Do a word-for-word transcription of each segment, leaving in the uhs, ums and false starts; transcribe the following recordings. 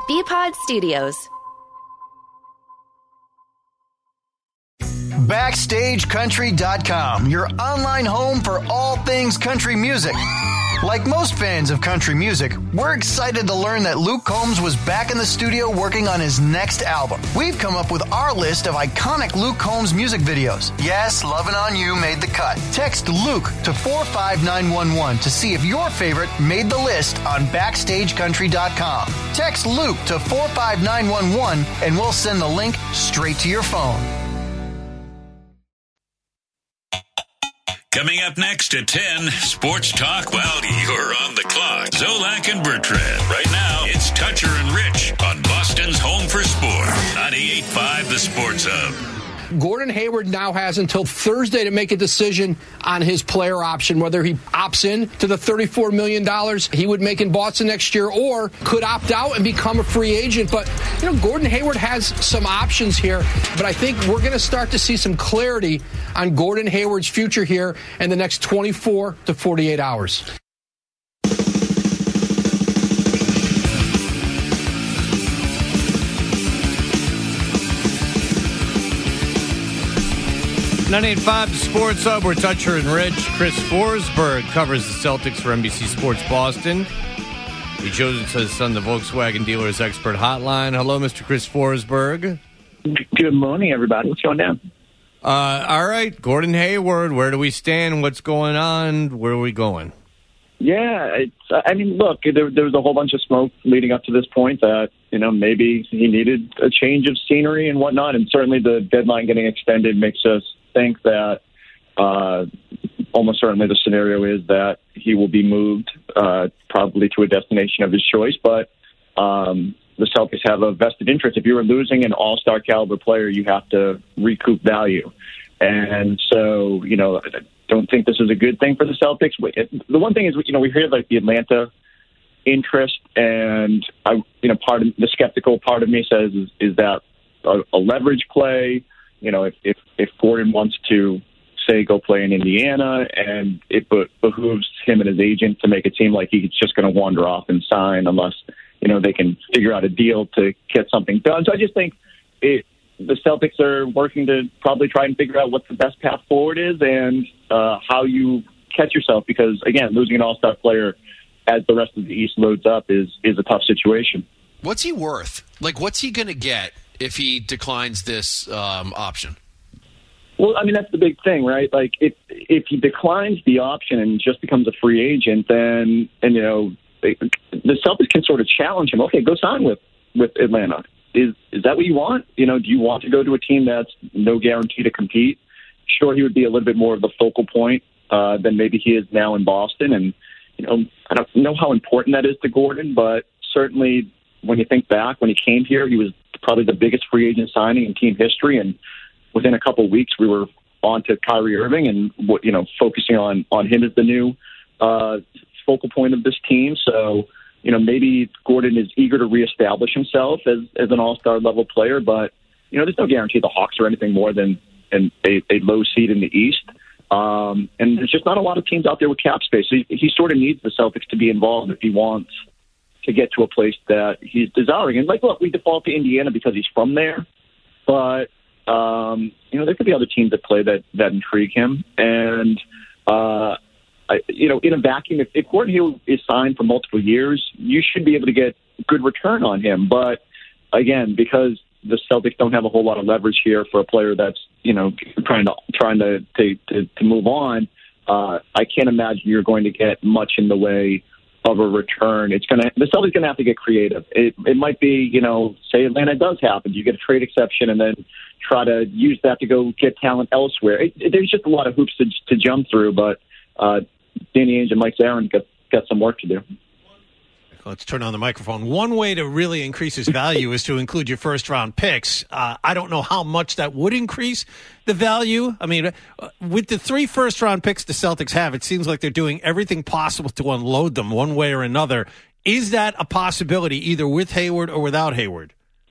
B-Pod Studios. Backstage Country dot com, your online home for all things country music. Like most fans of country music, we're excited to learn that Luke Combs was back in the studio working on his next album. We've come up with our list of iconic Luke Combs music videos. Yes, Lovin' On You made the cut. Text Luke to four five nine one one to see if your favorite made the list on Backstage Country dot com. Text Luke to four five nine one one and we'll send the link straight to your phone. Coming up next at ten, Sports Talk while you're on the clock. Zolak and Bertrand. Right now, it's Toucher and Rich on Boston's Home for Sport. ninety-eight point five The Sports Hub. Gordon Hayward now has until Thursday to make a decision on his player option, whether he opts in to the thirty-four million dollars he would make in Boston next year or could opt out and become a free agent. But, you know, Gordon Hayward has some options here, but I think we're going to start to see some clarity on Gordon Hayward's future here in the next twenty-four to forty-eight hours. ninety-eight point five Sports Hub. We're Toucher and Rich. Chris Forsberg covers the Celtics for N B C Sports Boston. He chose it to his son, the Volkswagen Dealers Expert Hotline. Hello, Mister Chris Forsberg. Good morning, everybody. What's going down? Uh, all right, Gordon Hayward, where do we stand? What's going on? Where are we going? Yeah, it's, I mean, look, there, there was a whole bunch of smoke leading up to this point that, you know, maybe he needed a change of scenery and whatnot, and certainly the deadline getting extended makes us think that uh, almost certainly the scenario is that he will be moved uh, probably to a destination of his choice, but um, the Celtics have a vested interest. If you were losing an all-star caliber player, you have to recoup value. And so, you know, I don't think this is a good thing for the Celtics. The one thing is, you know, we hear like the Atlanta interest, and I, you know, part of the skeptical part of me says is, is that a, a leverage play. You know, if, if if Gordon wants to say go play in Indiana, and it be- behooves him and his agent to make it seem like he's just going to wander off and sign unless, you know, they can figure out a deal to get something done. So I just think it. The Celtics are working to probably try and figure out what the best path forward is and uh, how you catch yourself. Because, again, losing an all-star player as the rest of the East loads up is is a tough situation. What's he worth? Like, what's he going to get if he declines this um, option? Well, I mean, that's the big thing, right? Like, if if he declines the option and just becomes a free agent, then, and you know, they, the Celtics can sort of challenge him. Okay, go sign with, with Atlanta. Is is that what you want? You know, do you want to go to a team that's no guarantee to compete? Sure, he would be a little bit more of the focal point uh, than maybe he is now in Boston. And, you know, I don't know how important that is to Gordon, but certainly when you think back, when he came here, he was probably the biggest free agent signing in team history. And within a couple of weeks, we were on to Kyrie Irving and, you know, focusing on, on him as the new uh, focal point of this team. So, you know, maybe Gordon is eager to reestablish himself as, as an all-star level player, but, you know, there's no guarantee the Hawks are anything more than an, a, a low seed in the East. Um, and there's just not a lot of teams out there with cap space. So he, he sort of needs the Celtics to be involved if he wants to get to a place that he's desiring. And, like, look, we default to Indiana because he's from there, but, um, you know, there could be other teams that play that, that intrigue him. And, uh, I, you know, in a vacuum, if, if Gordon Hayward is signed for multiple years, you should be able to get good return on him. But again, because the Celtics don't have a whole lot of leverage here for a player that's, you know, trying to trying to to, to, to move on, uh, I can't imagine you're going to get much in the way of a return. It's gonna the Celtics going to have to get creative. It it might be, you know, say Atlanta does happen, you get a trade exception, and then try to use that to go get talent elsewhere. It, it, there's just a lot of hoops to to jump through, but. Uh, Danny Ainge and Mike Zarin got, got some work to do. Let's turn on the microphone. One way to really increase his value is to include your first-round picks. Uh, I don't know how much that would increase the value. I mean, uh, with the three first-round picks the Celtics have, it seems like they're doing everything possible to unload them one way or another. Is that a possibility, either with Hayward or without Hayward?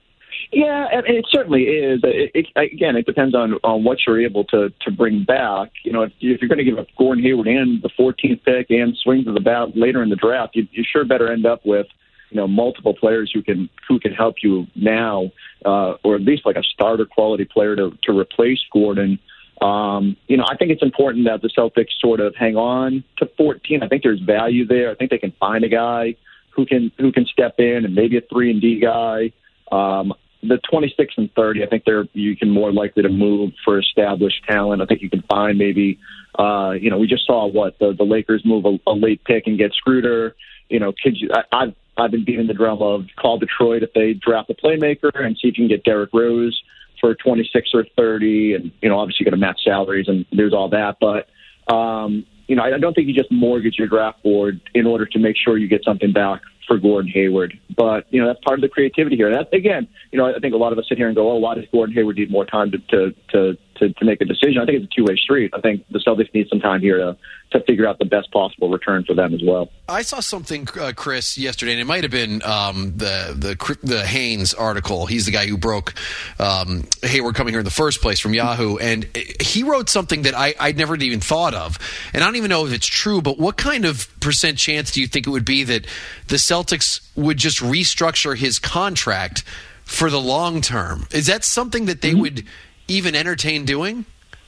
Yeah, and it certainly is. It, it, again, it depends on, on what you're able to, to bring back. You know, if, if you're going to give up Gordon Hayward and the fourteenth pick and swing to the bat later in the draft, you, you sure better end up with you know, multiple players who can who can help you now, uh, or at least like a starter quality player to, to replace Gordon. Um, you know, I think it's important that the Celtics sort of hang on to fourteen. I think there's value there. I think they can find a guy who can who can step in, and maybe a three and D guy. Um, the twenty-six and thirty, I think they're you can more likely to move for established talent. I think you can find maybe, uh, you know, we just saw what the, the Lakers move a, a late pick and get Schröder. You know, could you? I, I've I've been beating the drum of call Detroit if they draft a playmaker and see if you can get Derrick Rose for twenty-six or thirty, and you know, obviously you got to match salaries and there's all that. But um, you know, I don't think you just mortgage your draft board in order to make sure you get something back for Gordon Hayward. But you know, that's part of the creativity here. That again, you know, I think a lot of us sit here and go, "Oh, why does Gordon Hayward need more time to to to to, to make a decision?" I think it's a two-way street. I think the Celtics need some time here to to figure out the best possible return for them as well. I saw something, uh, Chris, yesterday, and it might have been um, the the the Haynes article. He's the guy who broke um, Hayward coming here in the first place from Yahoo, and he wrote something that I I'd never even thought of, and I don't even know if it's true. But what kind of percent chance do you think it would be that the Celtics would just restructure his contract for the long term? Is that something that they mm-hmm. would even entertain doing?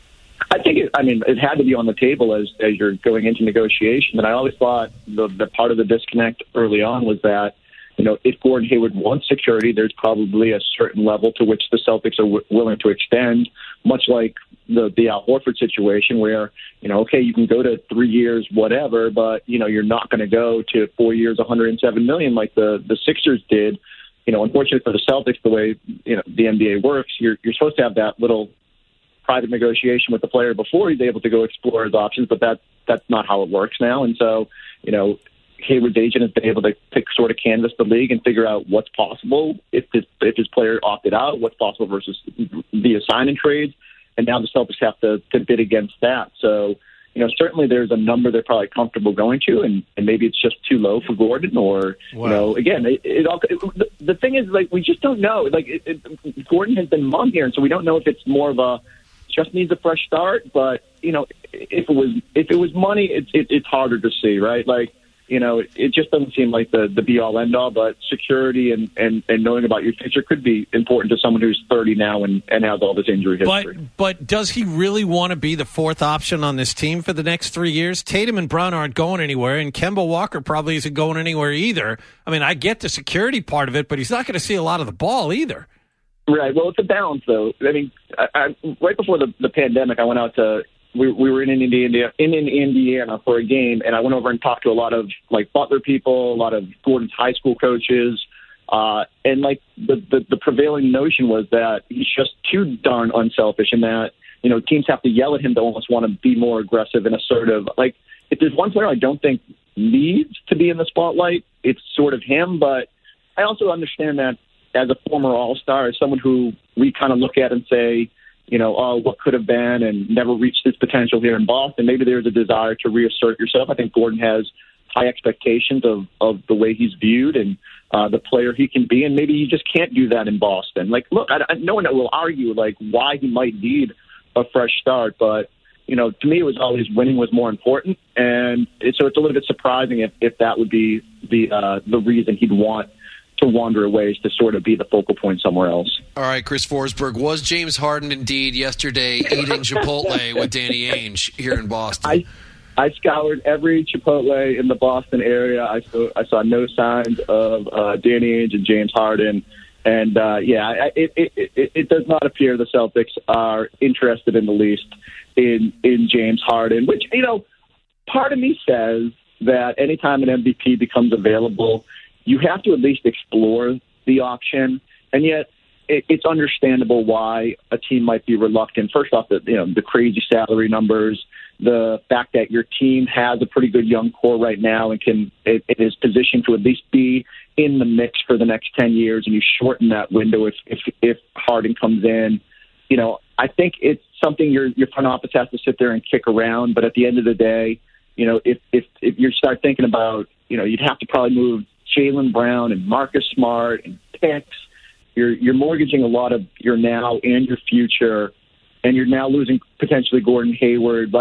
I think, it, I mean, it had to be on the table as, as you're going into negotiation. And I always thought the, the part of the disconnect early on was that, you know, if Gordon Hayward wants security, there's probably a certain level to which the Celtics are w- willing to extend, much like the, the Al Horford situation where, you know, okay, you can go to three years, whatever, but, you know, you're not going to go to four years, one hundred seven million dollars like the, the Sixers did. You know, unfortunately for the Celtics, the way, you know, the N B A works, you're, you're supposed to have that little private negotiation with the player before he's able to go explore his options, but that that's not how it works now. And so, you know, Hayward's agent has been able to pick, sort of canvass the league and figure out what's possible if his, if his player opted out, what's possible versus via sign and trades. And now the Celtics have to, to bid against that. So, you know, certainly there's a number they're probably comfortable going to, and, and maybe it's just too low for Gordon, or, wow. you know, again, it, it all, it, the, the thing is, like, we just don't know. Like, it, it, Gordon has been mum here, and so we don't know if it's more of a just needs a fresh start. But, you know, if it was if it was money, it's it, it's harder to see, right? Like, you know, it, it just doesn't seem like the, the be-all, end-all, but security and, and, and knowing about your future could be important to someone who's thirty now and, and has all this injury history. But, but does he really want to be the fourth option on this team for the next three years? Tatum and Brown aren't going anywhere, and Kemba Walker probably isn't going anywhere either. I mean, I get the security part of it, but he's not going to see a lot of the ball either. Right. Well, it's a balance, though. I mean, I, I, right before the, the pandemic, I went out to we, we were in Indiana, in Indiana for a game, and I went over and talked to a lot of like Butler people, a lot of Gordon's high school coaches, uh, and like the, the the prevailing notion was that he's just too darn unselfish, and that you know teams have to yell at him to almost want to be more aggressive and assertive. Like if there's one player I don't think needs to be in the spotlight, it's sort of him. But I also understand that as a former All-Star, as someone who we kind of look at and say, you know, oh, what could have been and never reached its potential here in Boston, maybe there's a desire to reassert yourself. I think Gordon has high expectations of, of the way he's viewed and uh, the player he can be, and maybe you just can't do that in Boston. Like, look, I, I, no one will argue, like, why he might need a fresh start, but, you know, to me it was always winning was more important, and it, so it's a little bit surprising if, if that would be the uh, the reason he'd want to wander away, is to sort of be the focal point somewhere else. All right, Chris Forsberg, was James Harden indeed yesterday eating Chipotle with Danny Ainge here in Boston? I I scoured every Chipotle in the Boston area. I saw I saw no signs of uh, Danny Ainge and James Harden, and uh, yeah, it, it it it does not appear the Celtics are interested in the least in in James Harden. Which, you know, part of me says that anytime an M V P becomes available, you have to at least explore the option, and yet it, it's understandable why a team might be reluctant. First off, the you know the crazy salary numbers, the fact that your team has a pretty good young core right now and can it, it is positioned to at least be in the mix for the next ten years, and you shorten that window if if, if Harden comes in. You know, I think it's something your your front office has to sit there and kick around. But at the end of the day, you know, if if if you start thinking about, you know, you'd have to probably move Jaylen Brown and Marcus Smart and picks. You're you're mortgaging a lot of your now and your future, and you're now losing potentially Gordon Hayward. Like,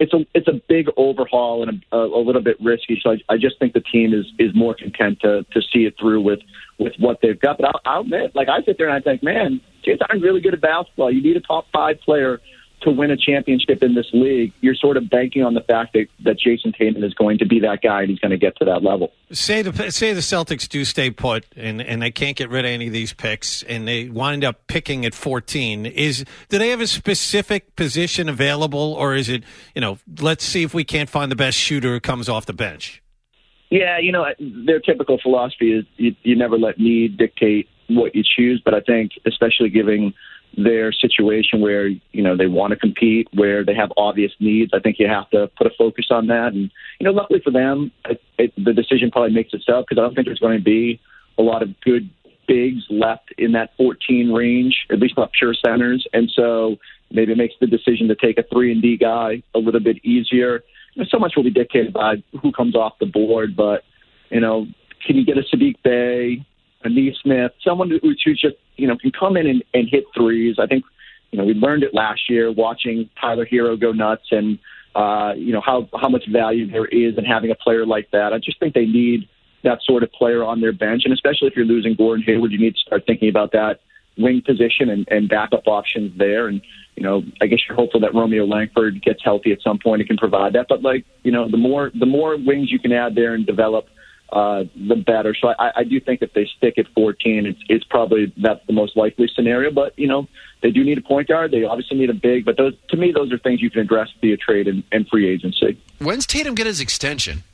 it's a it's a big overhaul and a, a little bit risky. So I, I just think the team is is more content to to see it through with with what they've got. But I'll, I'll admit, like I sit there and I think, man, James Harden's really good at basketball. You need a top five player to win a championship in this league. You're sort of banking on the fact that, that Jason Tatum is going to be that guy and he's going to get to that level. Say the say the Celtics do stay put and, and they can't get rid of any of these picks and they wind up picking at fourteen. Is do they have a specific position available, or is it, you know, let's see if we can't find the best shooter who comes off the bench? Yeah, you know, their typical philosophy is you, you never let need dictate what you choose, but I think especially giving their situation where, you know, they want to compete, where they have obvious needs, I think you have to put a focus on that. And, you know, luckily for them, it, it, the decision probably makes itself because I don't think there's going to be a lot of good bigs left in that fourteen range, at least not pure centers. And so maybe it makes the decision to take a three and D guy a little bit easier. You know, so much will be dictated by who comes off the board, but, you know, can you get a Sadiq Bey, a Neesmith, someone who, who's just, you know, can come in and, and hit threes. I think, you know, we learned it last year watching Tyler Hero go nuts and, uh, you know, how, how much value there is in having a player like that. I just think they need that sort of player on their bench. And especially if you're losing Gordon Hayward, you need to start thinking about that wing position and, and backup options there. And, you know, I guess you're hopeful that Romeo Langford gets healthy at some point and can provide that. But, like, you know, the more the more wings you can add there and develop, Uh, the better. So I, I do think if they stick at fourteen, it's, it's probably that's the most likely scenario. But, you know, they do need a point guard. They obviously need a big. But those, to me, those are things you can address via trade and, and free agency. When's Tatum get his extension?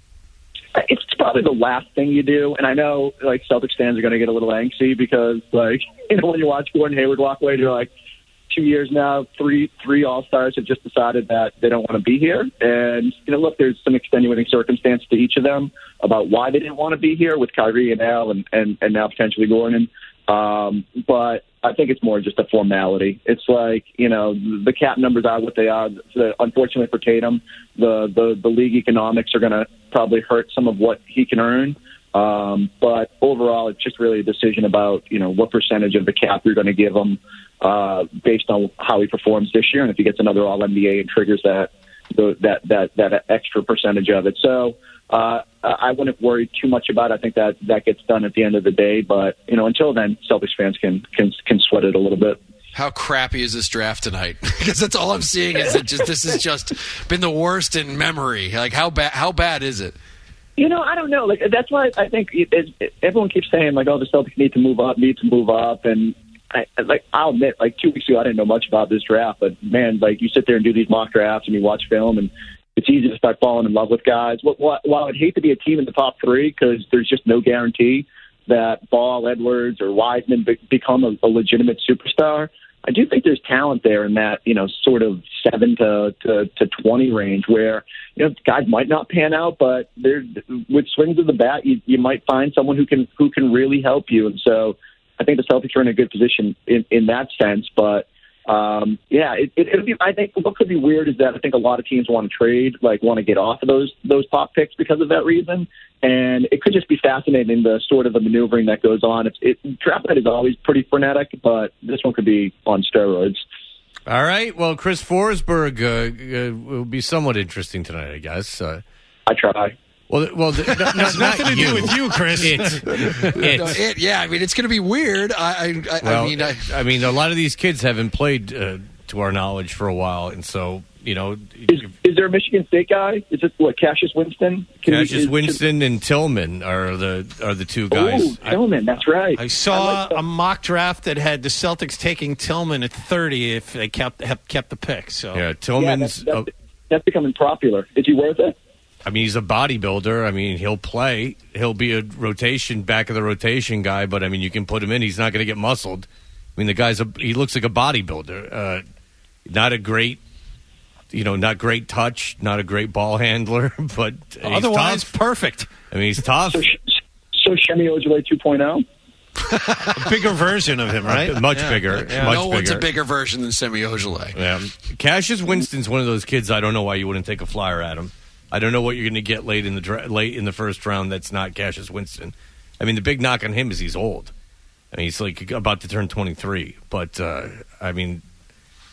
It's probably the last thing you do. And I know, like, Celtics fans are going to get a little angsty because, like, you know, when you watch Gordon Hayward walk away, you're like, two years now, three three All-Stars have just decided that they don't want to be here. And, you know, look, there's some extenuating circumstance to each of them about why they didn't want to be here with Kyrie and Al and, and, and now potentially Gordon. Um, but I think it's more just a formality. It's like, you know, the cap numbers are what they are. The, unfortunately for Tatum, the, the, the league economics are going to probably hurt some of what he can earn. Um, but overall, it's just really a decision about, you know, what percentage of the cap you're going to give him uh, based on how he performs this year. And if he gets another All N B A and triggers that, the, that, that, that extra percentage of it. So, uh, I wouldn't worry too much about it. I think that that gets done at the end of the day. But, you know, until then, Celtics fans can, can, can sweat it a little bit. How crappy is this draft tonight? Because that's all I'm seeing is that just, this has just been the worst in memory. Like, how bad, how bad is it? You know, I don't know. Like, that's why I think it, it, everyone keeps saying, like, oh, the Celtics need to move up, need to move up. And, I, like, I'll admit, like, two weeks ago, I didn't know much about this draft. But, man, like, you sit there and do these mock drafts and you watch film, and it's easy to start falling in love with guys. While I'd hate to be a team in the top three because there's just no guarantee that Ball, Edwards, or Wiseman be- become a, a legitimate superstar, I do think there's talent there in that, you know, sort of seven to, to, to twenty range where, you know, guys might not pan out, but they're, with swings of the bat, you, you might find someone who can who can really help you. And so I think the Celtics are in a good position in, in that sense. But, um, yeah, it, it, it'll be, I think what could be weird is that I think a lot of teams want to trade, like want to get off of those those top picks because of that reason. And it could just be fascinating, the sort of the maneuvering that goes on. It's, it, draft night is always pretty frenetic, but this one could be on steroids. All right. Well, Chris Forsberg uh, uh, will be somewhat interesting tonight, I guess. Uh, I try. Well, well, no, no, It's not nothing to you. do with you, Chris. It, it. No, it, yeah, I mean, it's going to be weird. I, I, Well, I mean, I, I mean, a lot of these kids haven't played, uh, to our knowledge, for a while, and so you know, is, is there a Michigan State guy? Is it what Cassius Winston? Can Cassius is, Winston and Tillman are the are the two guys. Oh, Tillman, that's right. I saw I like a mock draft that had the Celtics taking Tillman at thirty if they kept kept the pick. So Yeah, yeah, Tillman's. that's, that's, uh, that's becoming popular. Is he worth it? I mean, he's a bodybuilder. I mean, he'll play. He'll be a rotation, back of the rotation guy. But I mean, you can put him in. He's not going to get muscled. I mean, the guy's a, he looks like a bodybuilder. Uh, not a great, you know, not great touch, not a great ball handler, but he's otherwise tough. perfect. I mean, he's tough. So, so Shemi Ojale two point oh? A bigger version of him, right? Much Yeah. bigger. Yeah. Much no one's bigger. a bigger version than Semi Ojale. Yeah. Cassius Winston's one of those kids. I don't know why you wouldn't take a flyer at him. I don't know what you're going to get late in the dra- late in the first round. That's not Cassius Winston. I mean, the big knock on him is he's old. I mean, he's like about to turn twenty-three. But uh, I mean,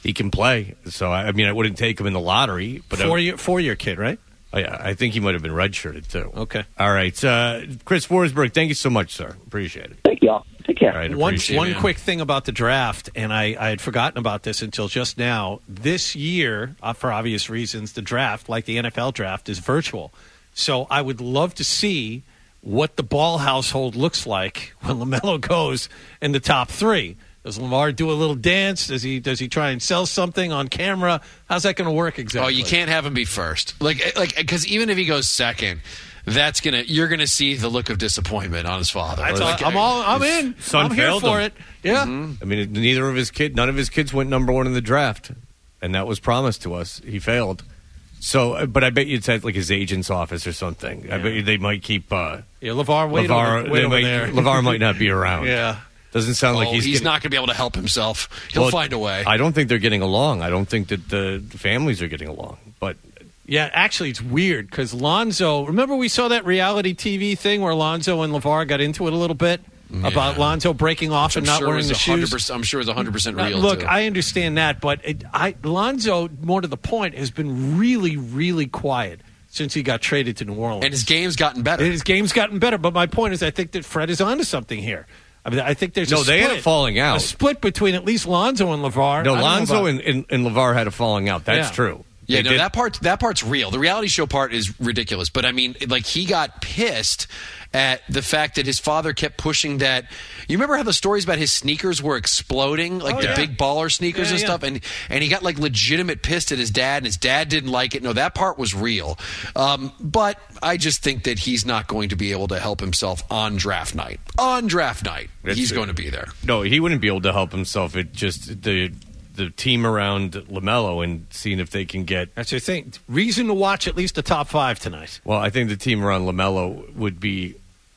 he can play. So, I, I mean, I wouldn't take him in the lottery. But Four-year four-year kid, right? Oh, yeah, I think he might have been redshirted, too. Okay. All right. Uh, Chris Forsberg, thank you so much, sir. Appreciate it. Thank y'all. Take care. All right, One, appreciate one it, man. quick thing about the draft, and I, I had forgotten about this until just now. This year, uh, for obvious reasons, the draft, like the N F L draft, is virtual. So I would love to see what the Ball household looks like when LaMelo goes in the top three. Does Lamar do a little dance? Does he does he try and sell something on camera? How's that going to work exactly? Oh, you can't have him be first. Like, like, because even if he goes second, that's gonna you're gonna see the look of disappointment on his father. That's Like, all, I'm all I'm in. son I'm here failed for him. it. Yeah. I mean, neither of his kid, none of his kids went number one in the draft, and that was promised to us. He failed. So, but I bet you it's at like his agent's office or something. I bet you they might keep uh, Yeah, LeVar, wait LeVar. over, wait they over might, there. LeVar might not be around. Yeah. Doesn't sound like oh, he's. he's getting, not going to be able to help himself. He'll well, find a way. I don't think they're getting along. I don't think that the families are getting along. But Yeah, actually, it's weird because Lonzo. Remember, we saw that reality T V thing where Lonzo and LeVar got into it a little bit about Lonzo breaking off and I'm not sure wearing it the was one hundred shoes. percent I'm sure it's one hundred percent Now, real. look, too. I understand that, but it, I, Lonzo, more to the point, has been really, really quiet since he got traded to New Orleans. and his game's gotten better. And his game's gotten better. But my point is, I think that Fred is onto something here. I mean, I think there's No, a they split, had a falling out. a split between at least Lonzo and LeVar. no, I don't know Lonzo about- and, and, and LeVar had a falling out. That's Yeah. true. Yeah, They no, did- that part that part's real. The reality show part is ridiculous. But I mean, like he got pissed at the fact that his father kept pushing that. You remember how the stories about his sneakers were exploding, like Oh, the yeah. big baller sneakers Yeah, and yeah. stuff, and and he got like legitimate pissed at his dad, and his dad didn't like it. No, that part was real. Um, but I just think that he's not going to be able to help himself on draft night. On draft night, That's he's it. going to be there. No, he wouldn't be able to help himself. It just the the team around LaMelo and seeing if they can get. That's the thing. Reason to watch at least the top five tonight. Well, I think the team around LaMelo would be,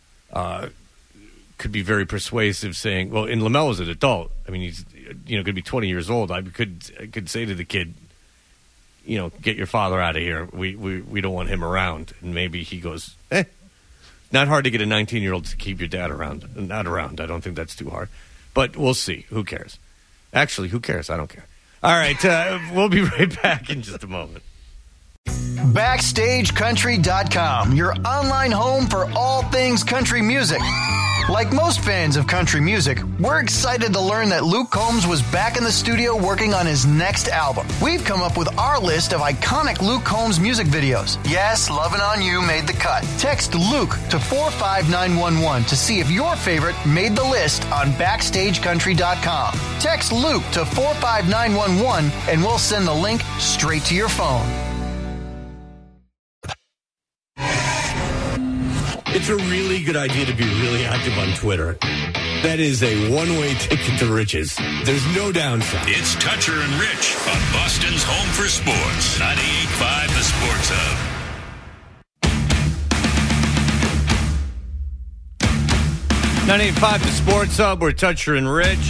uh, could be very persuasive, saying, "Well, in LaMelo's an adult. I mean, he's you know could be twenty years old. I could I could say to the kid, you know, get your father out of here. We we we don't want him around." And maybe he goes, "Eh." Not hard to get a nineteen year old to keep your dad around. Not around. I don't think that's too hard. But we'll see. Who cares? Actually, who cares? I don't care. All right, uh, we'll be right back in just a moment. Backstage Country dot com, your online home for all things country music. Like most fans of country music, we're excited to learn that Luke Combs was back in the studio working on his next album. We've come up with our list of iconic Luke Combs music videos. Yes, Lovin' On You made the cut. Text Luke to four five nine one one to see if your favorite made the list on Backstage Country dot com. Text Luke to four five nine one one and we'll send the link straight to your phone. It's a really good idea to be really active on Twitter. That is a one-way ticket to riches. There's no downside. It's Toucher and Rich on Boston's Home for Sports. ninety-eight point five The Sports Hub. ninety-eight point five The Sports Hub. We're Toucher and Rich.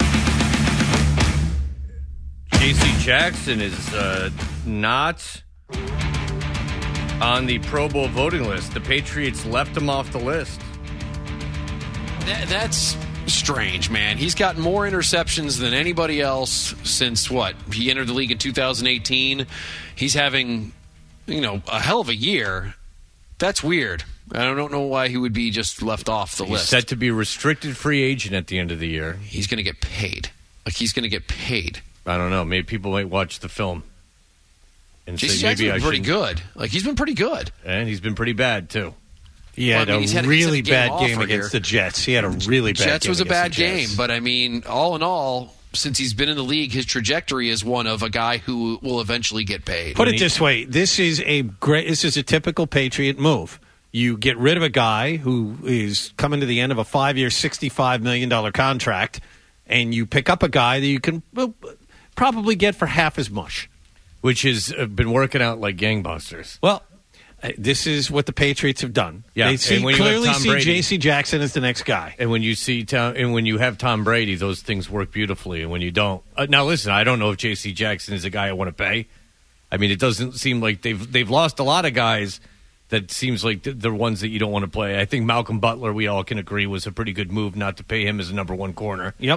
J C Jackson is uh, not on the Pro Bowl voting list. The Patriots left him off the list. That, that's strange, man. He's gotten more interceptions than anybody else since what? He entered the league in two thousand eighteen. He's having, you know, a hell of a year. That's weird. I don't know why he would be just left off the He's list. set to be a restricted free agent at the end of the year. He's going to get paid. Like, he's going to get paid. I don't know. Maybe people might watch the film and J C say Jackson's maybe I been pretty should. good. Like, he's been pretty good. And he's been pretty bad, too. He had Well, I mean, a he's had- he's really had a game bad off game for against here. the Jets. He had a really bad Jets game was a against bad the Jets. game, but I mean, all in all, since he's been in the league, his trajectory is one of a guy who will eventually get paid. Put it this way: this is a great. This is a typical Patriot move. You get rid of a guy who is coming to the end of a five-year, sixty-five million dollar contract, and you pick up a guy that you can well, probably get for half as much. Which has uh, been working out like gangbusters. Well, uh, this is what the Patriots have done. Yeah, They see, and when you have clearly Tom see Brady- J C Jackson as the next guy. And when you see Tom, and when you have Tom Brady, those things work beautifully. And when you don't, uh, now listen, I don't know if J C Jackson is a guy I want to pay. I mean, it doesn't seem like they've they've lost a lot of guys that seems like they're ones that you don't want to play. I think Malcolm Butler, we all can agree, was a pretty good move not to pay him as a number one corner. Yep.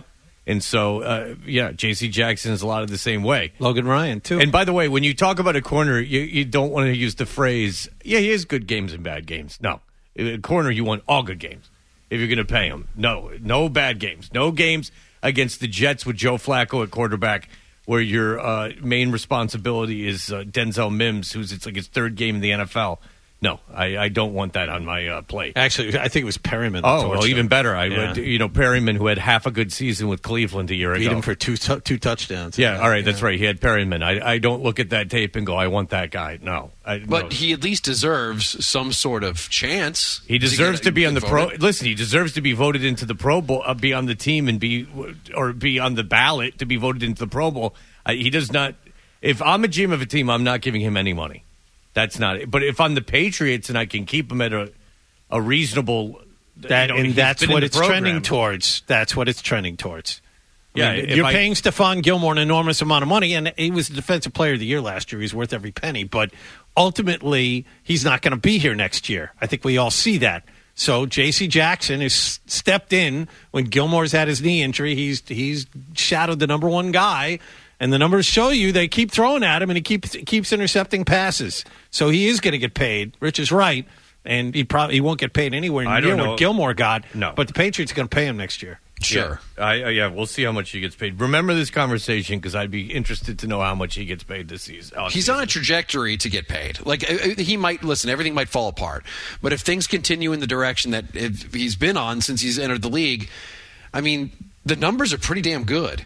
And so, uh, yeah, J C Jackson is a lot of the same way. Logan Ryan, too. And by the way, when you talk about a corner, you, you don't want to use the phrase, yeah, he has good games and bad games. No. A corner, you want all good games if you're going to pay him. No, no bad games. No games against the Jets with Joe Flacco at quarterback where your uh, main responsibility is uh, Denzel Mims, who's it's like his third game in the N F L. No, I, I don't want that on my uh, plate. Actually, I think it was Perryman. Oh, well, even better. I yeah. would, you know, Perryman, who had half a good season with Cleveland a year Beat ago. Beat him for two t- two touchdowns. Yeah, all right, that's yeah. right. He had Perryman. I, I don't look at that tape and go, I want that guy. No. I, but no. he at least deserves some sort of chance. He deserves to, get, to be on the voted. pro. Listen, he deserves to be voted into the Pro Bowl, uh, be on the team and be, or be on the ballot to be voted into the Pro Bowl. Uh, he does not. If I'm a G M of a team, I'm not giving him any money. That's not it. But if I'm the Patriots and I can keep him at a, a reasonable, that, you know, and that's what it's program. trending towards. That's what it's trending towards. Yeah, I mean, you're I, paying Stephon Gilmore an enormous amount of money, and he was the Defensive Player of the Year last year. He's worth every penny, but ultimately, he's not going to be here next year. I think we all see that. So J C Jackson has stepped in when Gilmore's had his knee injury. He's he's shadowed the number one guy. And the numbers show you they keep throwing at him, and he keeps keeps intercepting passes. So he is going to get paid. Rich is right, and he probably he won't get paid anywhere near what Gilmore got. No, but the Patriots are going to pay him next year. Sure. Yeah, I, uh, yeah, we'll see how much he gets paid. Remember this conversation because I'd be interested to know how much he gets paid this season. He's season. on a trajectory to get paid. Like he might listen, everything might fall apart, but if things continue in the direction that he's been on since he's entered the league, I mean, the numbers are pretty damn good.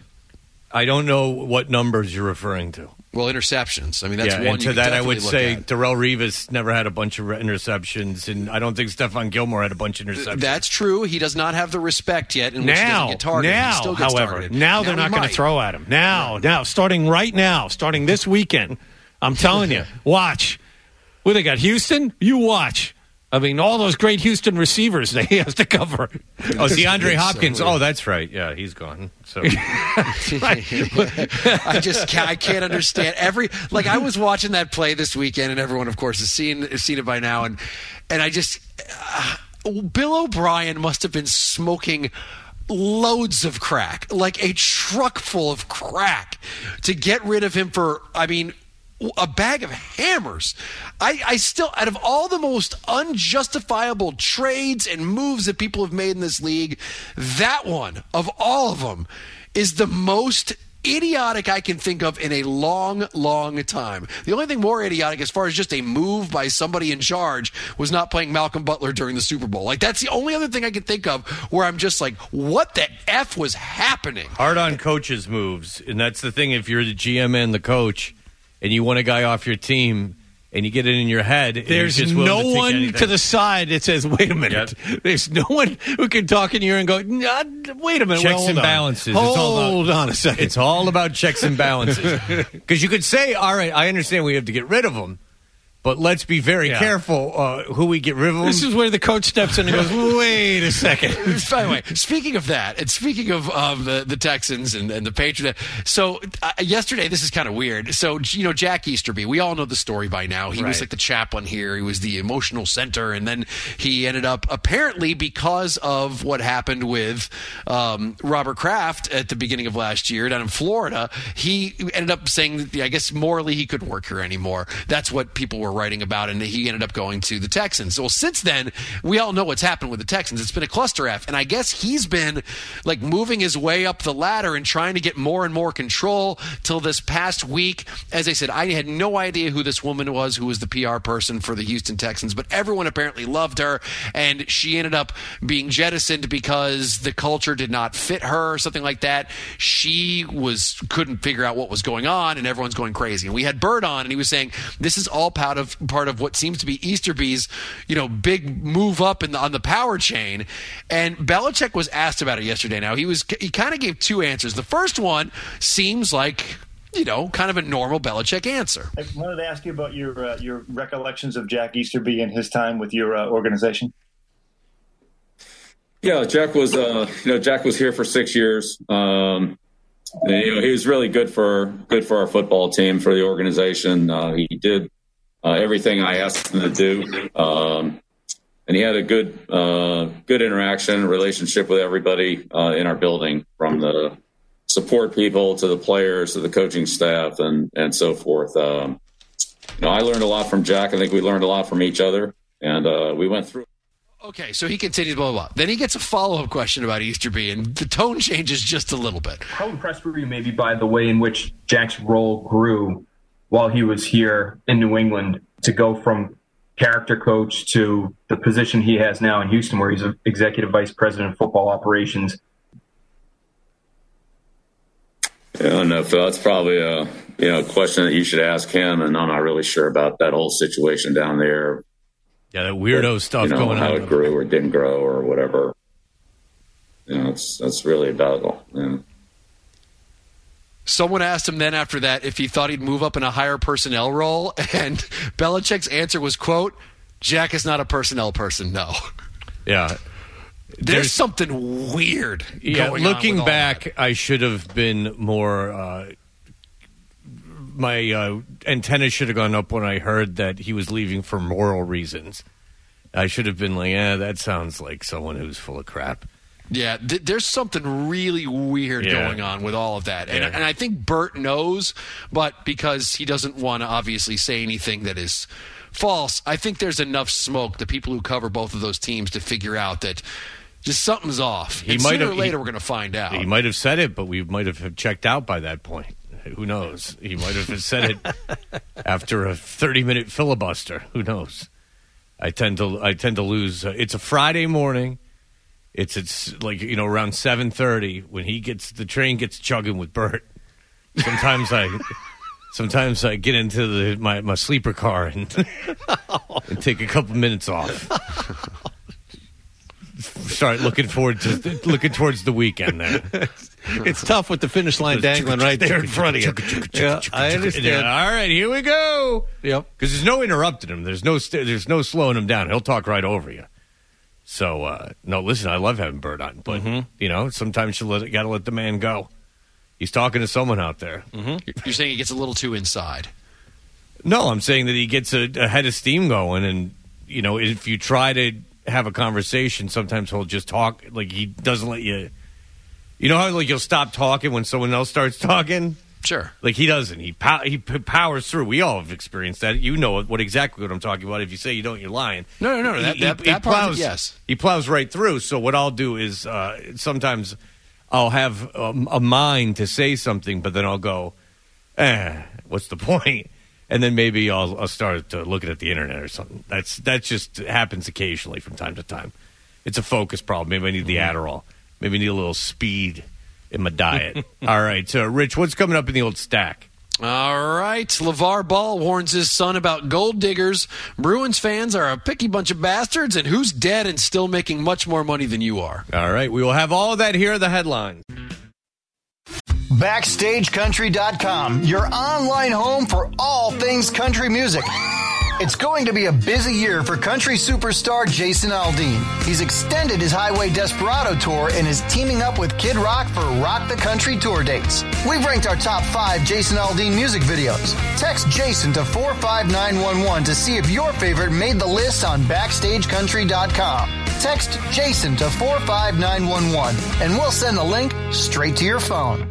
I don't know what numbers you're referring to. Well, interceptions. I mean, that's yeah, one. And to you that, I would say at. Darrelle Revis never had a bunch of interceptions, and I don't think Stephon Gilmore had a bunch of interceptions. That's true. He does not have the respect yet, in which now, he doesn't get targeted. Now, he still gets however, targeted. now, now they're not going to throw at him. Now, yeah. now, starting right now, starting this weekend, I'm telling you, watch. Well, they got Houston. You watch. I mean, all those great Houston receivers that he has to cover. Oh, DeAndre Hopkins. Oh, that's right. Yeah, he's gone. So I just can't, I can't understand every. Like I was watching that play this weekend, and everyone, of course, has seen has seen it by now, and and I just uh, Bill O'Brien must have been smoking loads of crack, like a truck full of crack, to get rid of him for. I mean. A bag of hammers. I, I still, out of all the most unjustifiable trades and moves that people have made in this league, that one, of all of them, is the most idiotic I can think of in a long, long time. The only thing more idiotic as far as just a move by somebody in charge was not playing Malcolm Butler during the Super Bowl. Like, that's the only other thing I can think of where I'm just like, what the F was happening? Hard on coaches' moves. And that's the thing, if you're the G M and the coach, and you want a guy off your team, and you get it in your head. There's just no to one anything. to the side that says, wait a minute. Yep. There's no one who can talk in your ear and go, nah, wait a minute. Checks well, and on. balances. Hold it's all about, on a second. It's all about checks and balances. Because you could say, all right, I understand we have to get rid of him, but let's be very yeah. careful uh, who we get rid of him. This is where the coach steps in and goes, wait a second. By the way, speaking of that, and speaking of um, the, the Texans and, and the Patriots, so uh, yesterday, this is kind of weird. So, you know, Jack Easterby, we all know the story by now. He right. was like the chaplain here. He was the emotional center. And then he ended up, apparently because of what happened with um, Robert Kraft at the beginning of last year down in Florida, he ended up saying that, I guess, morally he couldn't work here anymore. That's what people were writing about, and he ended up going to the Texans. Well, since then, we all know what's happened with the Texans. It's been a cluster F, and I guess he's been like moving his way up the ladder and trying to get more and more control till this past week. As I said, I had no idea who this woman was who was the P R person for the Houston Texans, but everyone apparently loved her, and she ended up being jettisoned because the culture did not fit her or something like that. She was couldn't figure out what was going on, and everyone's going crazy. And we had Bird on, and he was saying this is all part of part of what seems to be Easterby's, you know, big move up in the, on the power chain. And Belichick was asked about it yesterday. Now he was he kind of gave two answers. The first one seems like, you know, kind of a normal Belichick answer. I wanted to ask you about your uh, your recollections of Jack Easterby and his time with your uh, organization. Yeah, Jack was uh, you know Jack was here for six years. Um, and, you know, he was really good for good for our football team, for the organization. Uh, he did uh, everything I asked him to do, um, and he had a good uh, good interaction, relationship with everybody uh, in our building, from the support people to the players, to the coaching staff, and, and so forth. Um, you know, I learned a lot from Jack. I think we learned a lot from each other, and uh, we went through. Okay, so he continues, blah, blah, blah. Then he gets a follow-up question about Easterby, and the tone changes just a little bit. How impressed were you maybe by the way in which Jack's role grew while he was here in New England to go from character coach to the position he has now in Houston, where he's an executive vice president of football operations? I don't know, Phil. That's probably a you know question that you should ask him, and I'm not really sure about that whole situation down there. Yeah, that weirdo but, stuff you know, going how on. it grew or didn't grow or whatever. You know, it's that's really about you know. Someone asked him then after that if he thought he'd move up in a higher personnel role, and Belichick's answer was, quote, Jack is not a personnel person, no. Yeah. There's, There's something weird yeah, going looking on with all back, that. I should have been more uh, my uh, antenna should have gone up when I heard that he was leaving for moral reasons. I should have been like, yeah, that sounds like someone who's full of crap. Yeah, th- there's something really weird Yeah. going on with all of that. And, Yeah. and I think Bert knows, but because he doesn't want to obviously say anything that is false, I think there's enough smoke, the people who cover both of those teams, to figure out that just something's off. He and might sooner have- or later he- we're going to find out. He might have said it, but we might have checked out by that point. Who knows? He might have said it after a thirty-minute filibuster. Who knows? I tend to I tend to lose. Uh, it's a Friday morning. It's it's like you know around seven thirty when he gets the train gets chugging with Bert. Sometimes I sometimes I get into the my, my sleeper car and, and take a couple minutes off. Start looking forward to looking towards the weekend there. It's tough with the finish line dangling right there in front of you. Yeah, I understand. Yeah, all right, here we go. Yep. Because there's no interrupting him. There's no st- there's no slowing him down. He'll talk right over you. So uh, no, listen, I love having Bert on, but Mm-hmm. you know sometimes you let got to let the man go. He's talking to someone out there. Mm-hmm. You're saying he gets a little too inside. No, I'm saying that he gets a, a head of steam going, and you know if you try to have a conversation, sometimes he'll just talk like he doesn't let you. You know how like you'll stop talking when someone else starts talking. Sure. Like he doesn't. He pow- he p- powers through. We all have experienced that. You know what, what exactly what I'm talking about. If you say you don't, you're lying. No, no, no. That, He- that, he, that he part, plows. yes. He plows right through. So what I'll do is uh, sometimes I'll have um, a mind to say something, but then I'll go, eh, what's the point? And then maybe I'll, I'll start uh, looking at the internet or something. That's that just happens occasionally from time to time. It's a focus problem. Maybe I need the Adderall. Maybe I need a little speed in my diet. All right, so Rich, what's coming up in the old stack? All right. LeVar Ball warns his son about gold diggers. Bruins fans are a picky bunch of bastards, and who's dead and still making much more money than you are? All right, we will have all of that here, the headlines. Backstage Country dot com, your online home for all things country music. It's going to be a busy year for country superstar Jason Aldean. He's extended his Highway Desperado tour and is teaming up with Kid Rock for Rock the Country tour dates. We've ranked our top five Jason Aldean music videos. Text Jason to four five nine one one to see if your favorite made the list on Backstage Country dot com. Text Jason to four five nine one one and we'll send the link straight to your phone.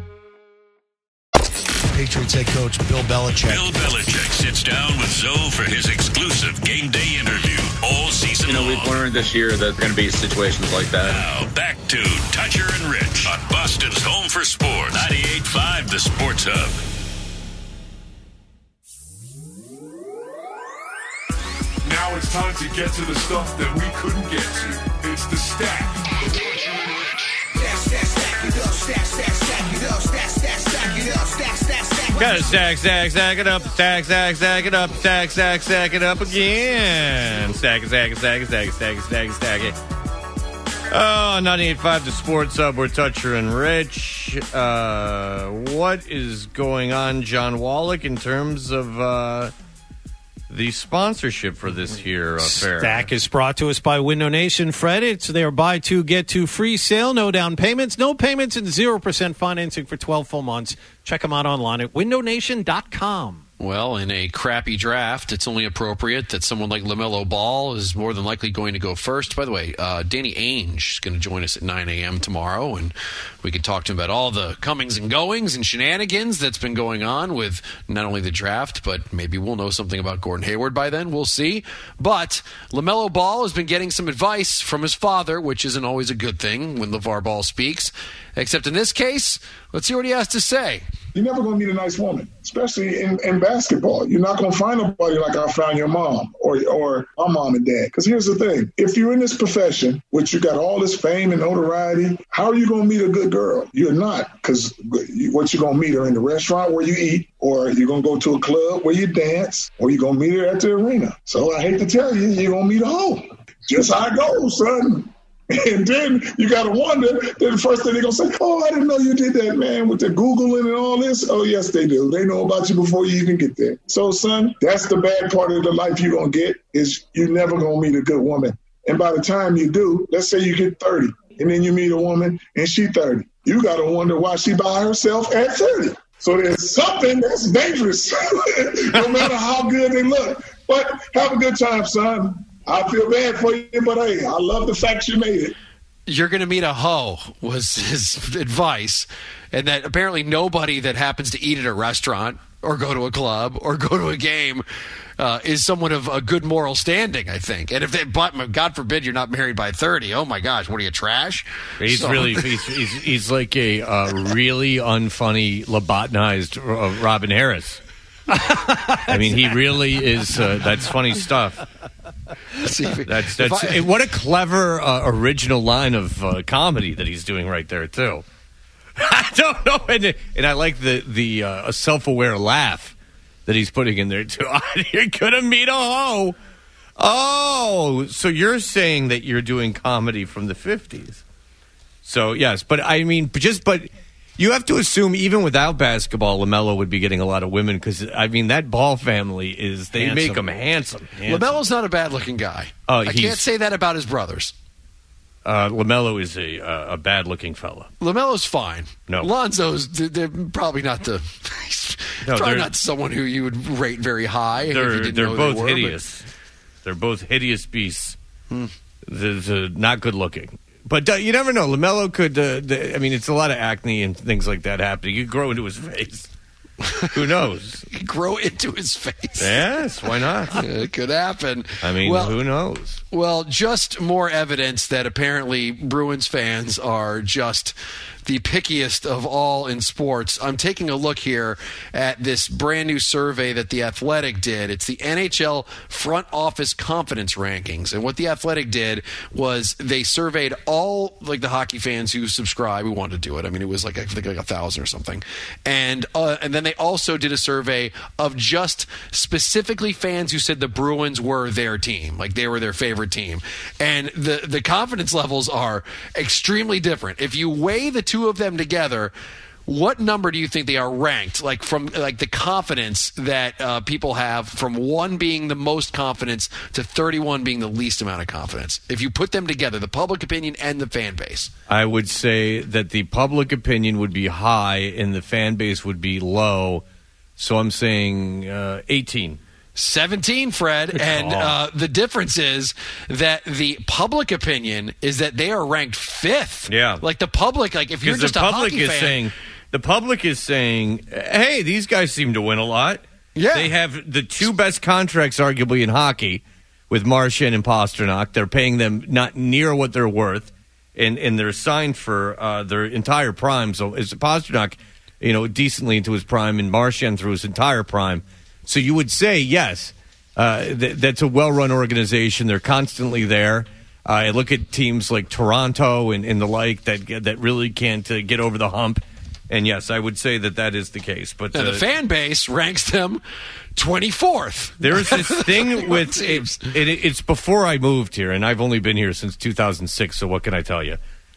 Patriots head coach Bill Belichick. Bill Belichick sits down with Zoe for his exclusive game day interview all season You know, long. we've learned this year that there are going to be situations like that. Now, back to Toucher and Rich on Boston's Home for Sports. ninety-eight point five The Sports Hub. Now it's time to get to the stuff that we couldn't get to. It's the stack. Gotta stack, stack, stack it up, stack, stack, stack it up, stack, stack, stack it up again. Stack it, stack it, stack it, stack it, stack it, stack it, stack it. Oh, ninety-eight point five The Sports Hub, we're Toucher and Rich. Uh, what is going on, John Wallach, in terms of uh, the sponsorship for this here affair? Stack is brought to us by Window Nation. Fred, it's their buy two, get two free sale. No down payments, no payments, and zero percent financing for twelve full months. Check them out online at window nation dot com. Well, in a crappy draft, it's only appropriate that someone like LaMelo Ball is more than likely going to go first. By the way, uh, Danny Ainge is going to join us at nine a.m. tomorrow, and we can talk to him about all the comings and goings and shenanigans that's been going on with not only the draft, but maybe we'll know something about Gordon Hayward by then. We'll see. But LaMelo Ball has been getting some advice from his father, which isn't always a good thing when LeVar Ball speaks, except in this case, let's see what he has to say. You're never going to meet a nice woman, especially in, in basketball. You're not going to find nobody like I found your mom or or my mom and dad. Because here's the thing. If you're in this profession, which you got all this fame and notoriety, how are you going to meet a good girl? You're not, because what you're going to meet her in the restaurant where you eat, or you're going to go to a club where you dance, or you're going to meet her at the arena. So I hate to tell you, you're going to meet a hoe. Just how it goes, son. And then you got to wonder, then the first thing they're going to say, oh, I didn't know you did that, man, with the Googling and all this. Oh, yes, they do. They know about you before you even get there. So, son, that's the bad part of the life you're going to get, is you're never going to meet a good woman. And by the time you do, let's say you get thirty, and then you meet a woman, and she's thirty. You got to wonder why she by herself at thirty. So there's something that's dangerous, no matter how good they look. But have a good time, son. I feel bad for you, but hey, I love the fact you made it. You're going to meet a hoe was his advice, and that apparently nobody that happens to eat at a restaurant or go to a club or go to a game uh, is someone of a good moral standing, I think. And if they, but God forbid you're not married by thirty, oh my gosh, what are you, trash? He's so. really, he's, he's, he's like a uh, really unfunny, lobotomized uh, Robin Harris. I mean, he really is. Uh, that's funny stuff. That's that's I, what a clever uh, original line of uh, comedy that he's doing right there too. I don't know, and, and I like the the uh, self-aware laugh that he's putting in there too. You're gonna meet a hoe. Oh, so you're saying that you're doing comedy from the fifties? So yes, but I mean, just but. You have to assume, even without basketball, LaMelo would be getting a lot of women because, I mean, that Ball family is, they handsome. make him handsome. handsome. LaMelo's not a bad-looking guy. Oh, I can't say that about his brothers. Uh, LaMelo is a uh, a bad-looking fella. LaMelo's fine. No. Lonzo's, they're probably not the, no, probably not someone who you would rate very high. They're, if you didn't they're know both they were, hideous. But... They're both hideous beasts. Hmm. They're, they're not good-looking. But uh, you never know. LaMelo could, uh, the, I mean, it's a lot of acne and things like that happening. You could grow into his face. Who knows? Grow into his face. Yes, why not? It could happen. I mean, well, who knows? Well, just more evidence that apparently Bruins fans are just the pickiest of all in sports. I'm taking a look here at this brand new survey that The Athletic did. It's the N H L Front Office Confidence Rankings. And what The Athletic did was they surveyed all like the hockey fans who subscribe, who wanted to do it. I mean, it was like I think like a thousand or something. And uh, and then they also did a survey of just specifically fans who said the Bruins were their team, like they were their favorite team. And the the confidence levels are extremely different. If you weigh the two of them together, what number do you think they are ranked? Like from like the confidence that uh, people have, from one being the most confidence to thirty-one being the least amount of confidence. If you put them together, the public opinion and the fan base. I would say that the public opinion would be high and the fan base would be low. So I'm saying uh, eighteen. seventeen, Fred, and uh, the difference is that the public opinion is that they are ranked fifth. Yeah, like the public, like if you're just the a public hockey is fan, saying, the public is saying, hey, these guys seem to win a lot. Yeah, they have the two best contracts, arguably in hockey, with Marchand and Pastrnak. They're paying them not near what they're worth, and and they're signed for uh, their entire prime. So is Pastrnak, you know, decently into his prime, and Marchand through his entire prime. So you would say, yes, uh, th- that's a well-run organization. They're constantly there. Uh, I look at teams like Toronto and, and the like that that really can't uh, get over the hump. And, yes, I would say that that is the case. But uh, the fan base ranks them twenty-fourth. There is this thing with it, it, it's before I moved here, and I've only been here since two thousand six, so what can I tell you?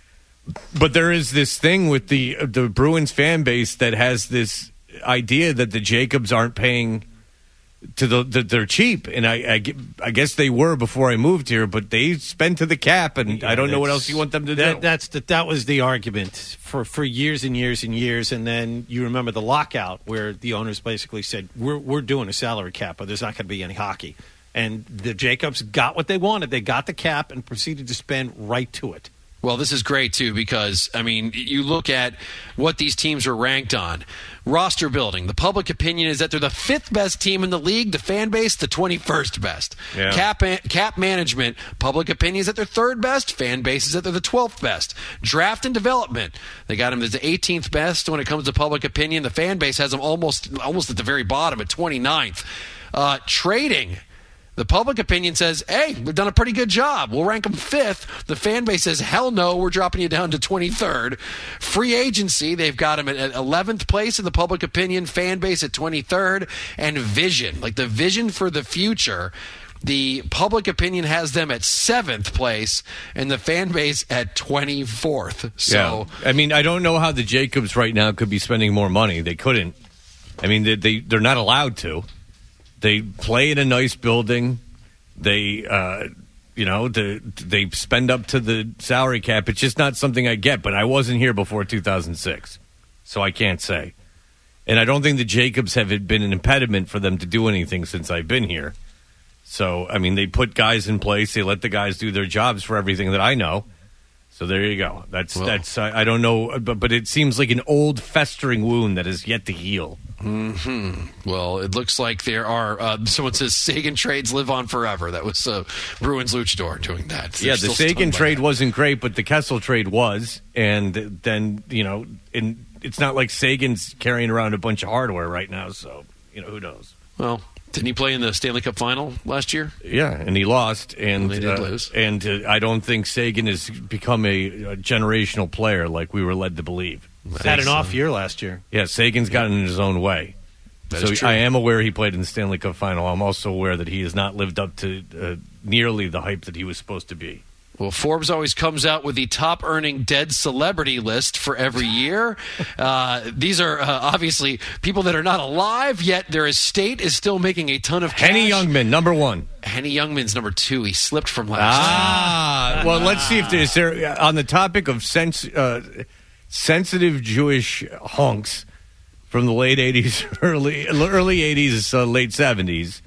But there is this thing with the the Bruins fan base that has this idea that the Jacobs aren't paying to the, the they're cheap, and I, I, I guess they were before I moved here, but they spend to the cap, and Yeah, I don't know what that's- else you want them to that, do. That's the, that was the argument for, for years and years and years, and then you remember the lockout where the owners basically said, we're, we're doing a salary cap, but there's not going to be any hockey. And the Jacobs got what they wanted. They got the cap and proceeded to spend right to it. Well, this is great, too, because, I mean, you look at what these teams are ranked on. Roster building. The public opinion is that they're the fifth best team in the league. The fan base, the twenty-first best. Yeah. Cap cap management. Public opinion is that they're third best. Fan base is that they're the twelfth best. Draft and development. They got them as the eighteenth best when it comes to public opinion. The fan base has them almost, almost at the very bottom at twenty-ninth. Uh, trading. The public opinion says, hey, we've done a pretty good job. We'll rank them fifth. The fan base says, hell no, we're dropping you down to twenty-third. Free agency, they've got them at eleventh place in the public opinion, fan base at twenty-third. And vision, like the vision for the future, the public opinion has them at seventh place and the fan base at twenty-fourth. So, yeah. I mean, I don't know how the Jacobs right now could be spending more money. They couldn't. I mean, they, they, they're not allowed to. They play in a nice building. They, uh, you know, the, they spend up to the salary cap. It's just not something I get, but I wasn't here before two thousand six, so I can't say. And I don't think the Jacobs have been an impediment for them to do anything since I've been here. So, I mean, they put guys in place. They let the guys do their jobs for everything that I know. So there you go. That's well, that's. I, I don't know, but but it seems like an old festering wound that is yet to heal. Mm-hmm. Well, it looks like there are. Uh, someone says Sagan trades live on forever. That was uh, Bruins Luchador doing that. So yeah, the Sagan trade wasn't great, but the Kessel trade was, and then you know, in, it's not like Sagan's carrying around a bunch of hardware right now. So you know, who knows? Well. Didn't he play in the Stanley Cup final last year? Yeah, and he lost. And, and they did uh, lose. And uh, I don't think Sagan has become a, a generational player like we were led to believe. Had an off year last year. Yeah, Sagan's gotten in his own way. That so is true. I am aware he played in the Stanley Cup final. I'm also aware that he has not lived up to uh, nearly the hype that he was supposed to be. Well, Forbes always comes out with the top-earning dead celebrity list for every year. Uh, these are uh, obviously people that are not alive, yet their estate is still making a ton of cash. Henny Youngman, number one. Henny Youngman's number two. He slipped from last Ah, well, let's see if there's there on the topic of sens- uh, sensitive Jewish hunks from the late eighties, early early eighties, uh, late seventies.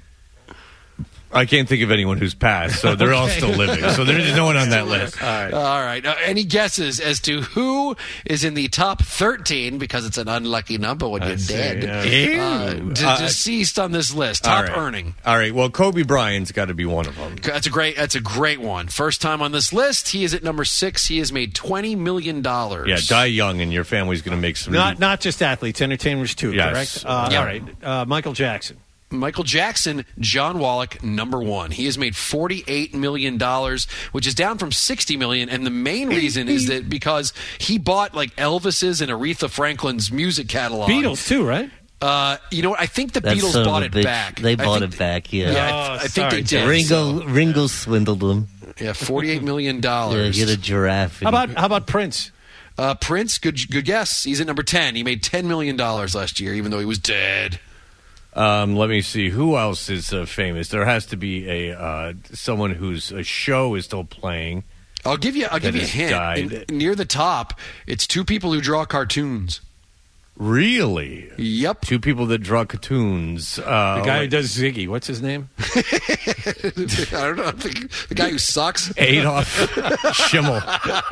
I can't think of anyone who's passed, so they're okay. all still living. So there's no one on that list. All right. All right. Uh, any guesses as to who is in the top thirteen, because it's an unlucky number when you're see, dead, yeah. uh, d- Uh, deceased on this list, all top right. earning? All right. Well, Kobe Bryant's got to be one of them. That's a great. That's a great one. First time on this list. He is at number six. He has made twenty million dollars. Yeah, die young, and your family's going to make some. Not not just athletes, entertainers too. Yes. Correct. Uh, Yeah. All right. Uh, Michael Jackson. Michael Jackson, John Wallach, number one. He has made forty-eight million dollars, which is down from sixty million dollars. And the main reason is that because he bought like Elvis's and Aretha Franklin's music catalog. Beatles too, right? Uh, you know what? I think the That Beatles son of bought a it bitch. back. They I bought think- it back, yeah. Yeah, I, Oh, th- I think sorry, they did. Ringo, so- Ringo swindled them. yeah, forty-eight million Yeah, dollars. get a giraffe. How about how about Prince? Uh, Prince, good good guess. He's at number ten. He made ten million dollars last year, even though he was dead. Um, let me see. Who else is uh, famous? There has to be a uh, someone whose a show is still playing. I'll give you. I'll give you a has hint. died. In- near the top, it's two people who draw cartoons. Really? Yep. Two people that draw cartoons. Uh, The guy who like does Ziggy. What's his name? I don't know. The, the guy who sucks. Adolf Schimmel.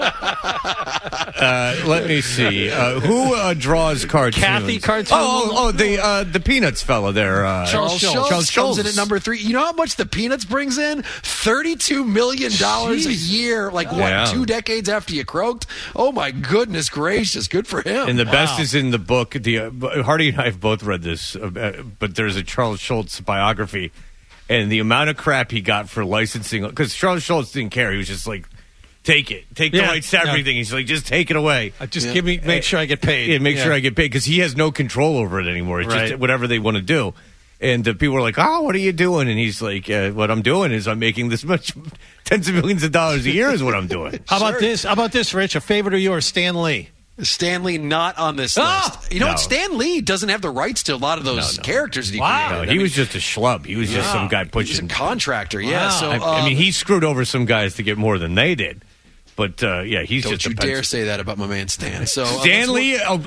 Uh, let me see. Uh, who uh, draws cartoons? Kathy Cartoon. Oh, oh, oh the uh, the Peanuts fella there. Uh, Charles Schultz, Charles comes Schultz. in at number three. You know how much the Peanuts brings in? thirty-two million dollars a year. Like, what, Yeah. two decades after you croaked? Oh, my goodness gracious. Good for him. And the best is in the book. The uh, Hardy and I have both read this, uh, but there's a Charles Schultz biography, and the amount of crap he got for licensing, because Charles Schultz didn't care. He was just like, take it, take the Yeah, rights to yeah. everything. He's like, just take it away. Uh, just give me, make sure I get paid. Yeah, make Yeah. sure I get paid, because he has no control over it anymore. It's Right. just whatever they want to do. And uh, people are like, oh, what are you doing? And he's like, uh, what I'm doing is I'm making this much, tens of millions of dollars a year is what I'm doing. How about this? How about this, Rich? A favorite of yours, Stan Lee. Stan Lee not on this Oh! list. You know No. what? Stan Lee doesn't have the rights to a lot of those No, no. characters that he Wow. created. No, I he mean, was just a schlub. He was just Yeah. some guy He's pushing. a contractor, yeah. Wow. So I, I um, mean, he screwed over some guys to get more than they did. But uh, yeah, he's don't just you a dare pencil. say that about my man Stan. So uh, Stan let's Lee, oh,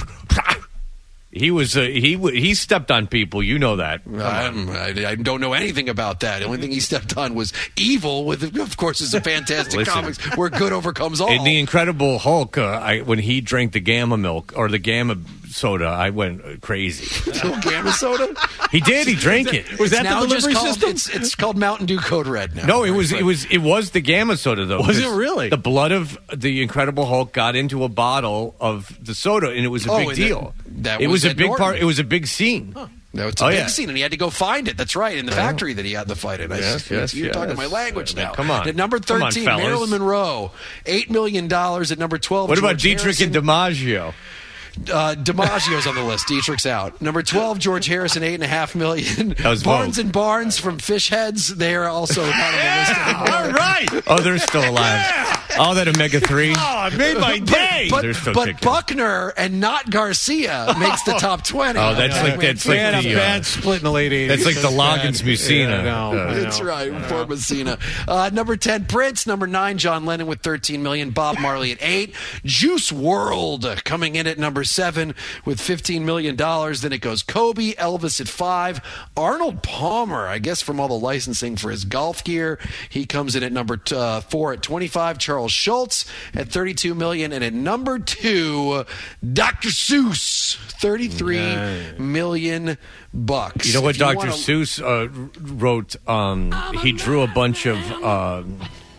he was uh, he w- he stepped on people. You know that. I'm, I, I don't know anything about that. The only thing he stepped on was evil. With, of course, is a fantastic Listen. comics where good overcomes all. In the Incredible Hulk, uh, I, when he drank the Gamma milk or the Gamma soda, I went uh, crazy. Gamma soda. He did. He drank it. Was that It's now the just delivery called, system? It's, it's called Mountain Dew Code Red now. No, it was Right, it was it was the Gamma soda though. Was it because really? The blood of the Incredible Hulk got into a bottle of the soda, and it was a Oh, big and deal. that- that it was was, a at big Norton. part. It was a big scene. That was a Oh, big yeah. scene, and he had to go find it. That's right, in the factory that he had the fight in. I- Yes, yes, You're yes. talking my language I mean, now. come on. At number Come on, thirteen, fellas. Marilyn Monroe, eight million dollars. At number twelve, What about George Dietrich Harrison. and DiMaggio? Uh, DiMaggio's on the list. Dietrich's out. Number twelve, George Harrison, eight and a half million. That was Barnes Vogue. and Barnes from Fish Heads. They are also not on the list anymore. All right. Oh, they're still alive. All that omega three. Oh, I made my day. But, They're still but kicking. Buckner and not Garcia makes the top twenty. Oh, that's like Okay. that's We like had a the uh, bad split in the late eighties. that's like the bad. Loggins Messina. Yeah, I know, Uh, I That's know. right, for Messina. Uh, number ten, Prince. Number nine, John Lennon with thirteen million. Bob Marley at eight. Juice world uh, coming in at number seven with fifteen million dollars. Then it goes Kobe, Elvis at five. Arnold Palmer, I guess from all the licensing for his golf gear, he comes in at number t- uh, four at twenty-five. Charles Schultz at thirty-two million dollars. And at number two, Doctor Seuss, thirty-three million bucks. You know what If you Doctor wanna- Seuss uh, wrote? Um, he drew a bunch of um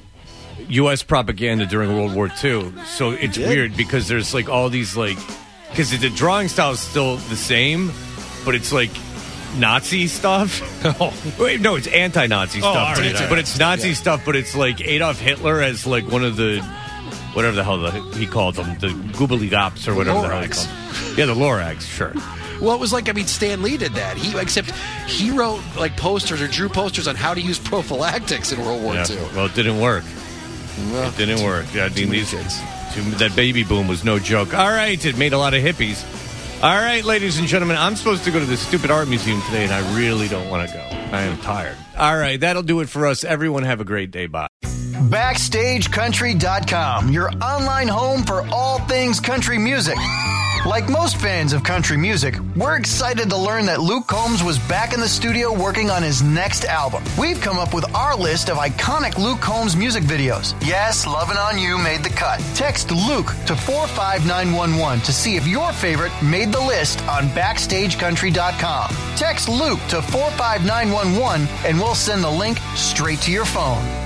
U S propaganda during World War Two. So it's did? weird because there's like all these like because the drawing style is still the same, but it's like Nazi stuff. Oh. Wait, no, it's anti-Nazi Oh, stuff, all but, right, it's, all but right. it's Nazi Yeah. stuff. But it's like Adolf Hitler as like one of the whatever the hell the, he called them, the Goobly Gops or whatever the hell he Lorax. called them. Yeah, the Lorax, sure. Well, it was like, I mean, Stan Lee did that. He except he wrote like posters or drew posters on how to use prophylactics in World War Yeah. Two. Well, it didn't work. Well, It didn't work. Yeah, I mean, many these kids. too- that baby boom was no joke. All right, it made a lot of hippies. All right, ladies and gentlemen, I'm supposed to go to the stupid art museum today, and I really don't want to go. I am tired. All right, that'll do it for us. Everyone have a great day. Bye. Backstage Country dot com, your online home for all things country music. Like most fans of country music, we're excited to learn that Luke Combs was back in the studio working on his next album. We've come up with our list of iconic Luke Combs music videos. Yes, Lovin' on You made the cut. Text Luke to four five nine one one to see if your favorite made the list on Backstage Country dot com. Text Luke to four five nine one one and we'll send the link straight to your phone.